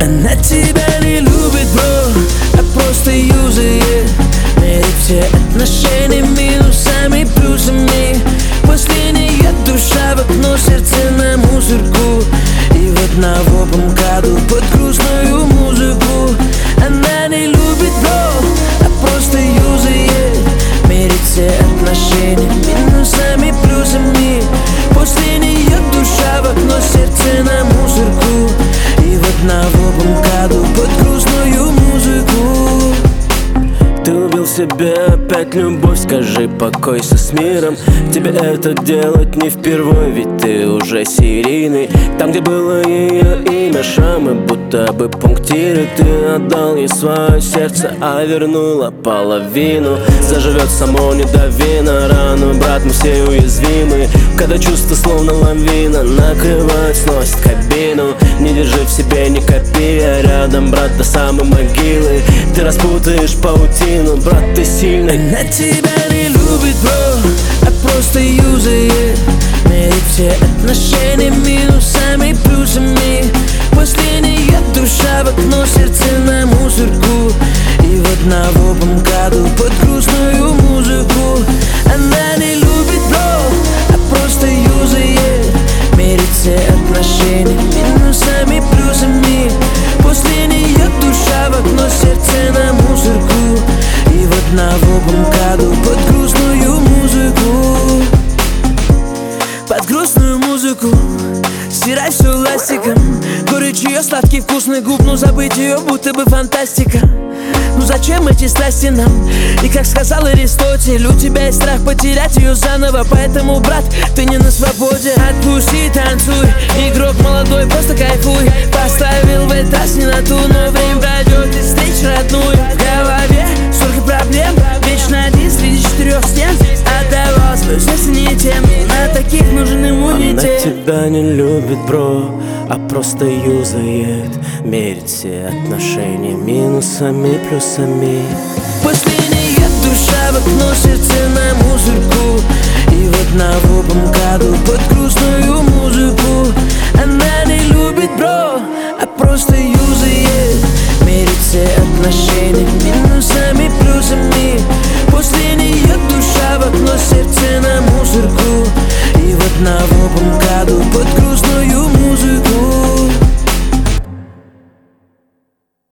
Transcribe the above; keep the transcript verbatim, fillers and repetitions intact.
Она тебя не любит, бро, а просто юзает. Мерит все отношения минусами, плюсами. После нее душа в окно, сердце на мусорку. И в одновопом году под грустную музыку. Она не любит, бро, а просто юзает. Мерит все отношения минусами, плюсами. После нее душа в окно, сердце на мусорку. И в одновопом году под грустную музыку. Ты убил себе опять любовь, скажи, покойся с миром. Тебе это делать не впервой, ведь ты уже серийный. Там, где было ее имя, шрамы, будто бы пунктиры. Ты отдал ей свое сердце, а вернула половину. Заживет само, не дави на рану, брат, мы все уязвимы. Когда чувства словно лавина накрывает, сносит кабину. Не держи в себе, не копи, а рядом, брат, до самой могилы. Ты распутаешь паутину, брат, ты сильный. Она тебя не любит, бро, а просто юзает. Мерит все отношения минусами, плюсами. После нее душа в окно, сердце на мусорку. И в одновопом году под грустную музыку. Она не любит, бро, а просто юзает. Мерит все отношения минусами, плюсами. После нее душа в окно, сердце на мусорку. И в одновопом году под грустную музыку. Под грустную музыку стирай все ластиком. Горечь ее, сладкий вкусный губ, но забыть ее будто бы фантастика. Ну зачем эти страсти нам? И как сказал Аристотель, у тебя есть страх потерять ее заново. Поэтому, брат, ты не на свободе. Отпусти, танцуй, игрок молодой, просто кайфуй. Поставил в этот раз не на ту, но время пройдет и встреч родную. В голове столько проблем, вечно один среди четырех стен. Отдавал свое сердце не тем, на таких нужен иммунитет. Она тебя не любит, бро, а просто юзает. Мерит все отношения минусами, плюсами. После нее душа в окно, сердце на мусорку. И в одновопом году под грустную музыку. Она не любит, бро, а просто юзает. Мерит все отношения минусами.